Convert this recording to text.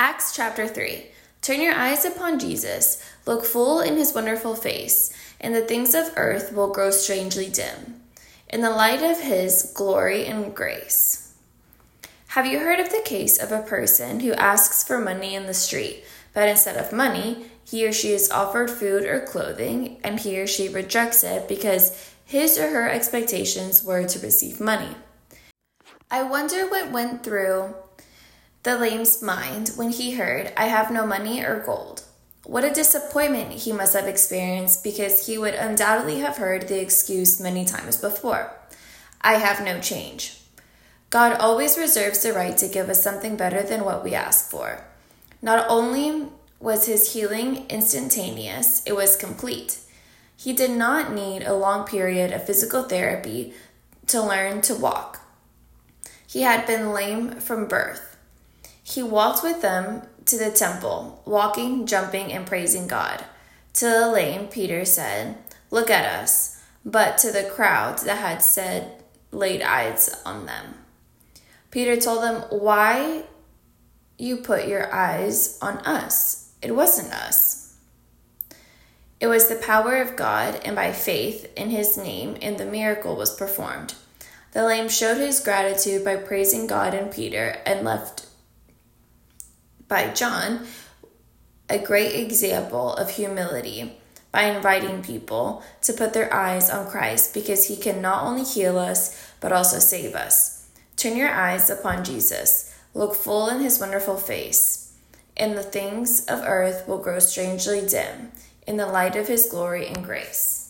Acts chapter 3. Turn your eyes upon Jesus, look full in his wonderful face, and the things of earth will grow strangely dim, in the light of his glory and grace. Have you heard of the case of a person who asks for money in the street, but instead of money, he or she is offered food or clothing, and he or she rejects it because his or her expectations were to receive money? I wonder what went through the lame's mind when he heard, "I have no money or gold." What a disappointment he must have experienced, because he would undoubtedly have heard the excuse many times before. "I have no change." God always reserves the right to give us something better than what we ask for. Not only was his healing instantaneous, it was complete. He did not need a long period of physical therapy to learn to walk. He had been lame from birth. He walked with them to the temple, walking, jumping, and praising God. To the lame, Peter said, "Look at us," but to the crowd that had laid eyes on them. Peter told them, "Why you put your eyes on us? It wasn't us." It was the power of God, and by faith in his name, and the miracle was performed. The lame showed his gratitude by praising God and Peter, and left by John a great example of humility by inviting people to put their eyes on Christ, because he can not only heal us, but also save us. Turn your eyes upon Jesus. Look full in his wonderful face, and the things of earth will grow strangely dim in the light of his glory and grace.